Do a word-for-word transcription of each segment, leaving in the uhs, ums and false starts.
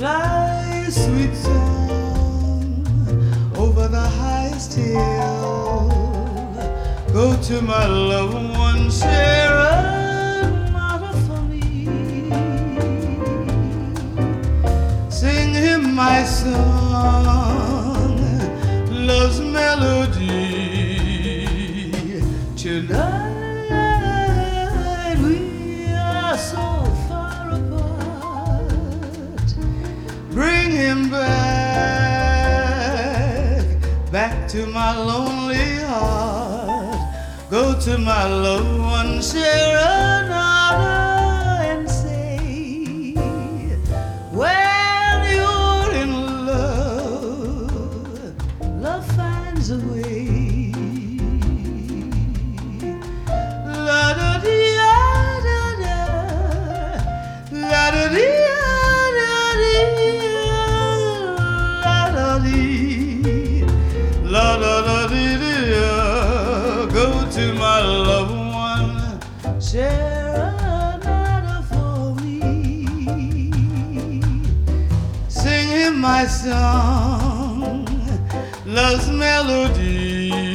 fly, sweet song, over the highest hill. Go to my loved one, Serenata for me. Sing him my song, love's melody. Tonight we are so far apart. Bring him back, back to my lonely heart. Go to my loved one, Serenata, and say, when you're in love, love finds a way. La da dee da da, la da dee da dee, la da dee, la da da dee dee. Go to my loved one, Serenata for me. Sing him my song, love's melody.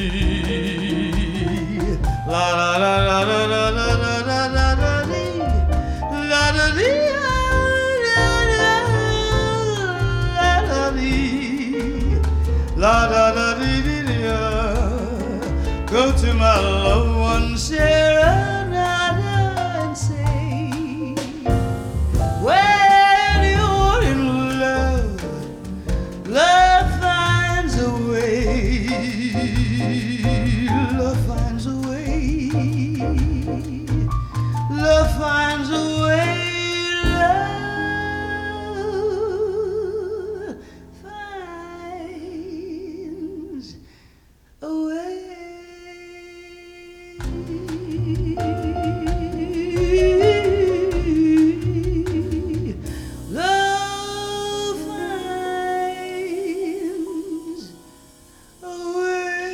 La la la la la la la la la la la dee, la da dee da da, la da dee, la da da dee dee dee. Go to my loved one, Serenata, and say, when you're in love, love finds a way. Love finds a way. Love finds a way. Love finds a way. Love finds a way.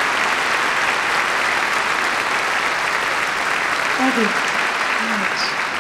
Thank you very much.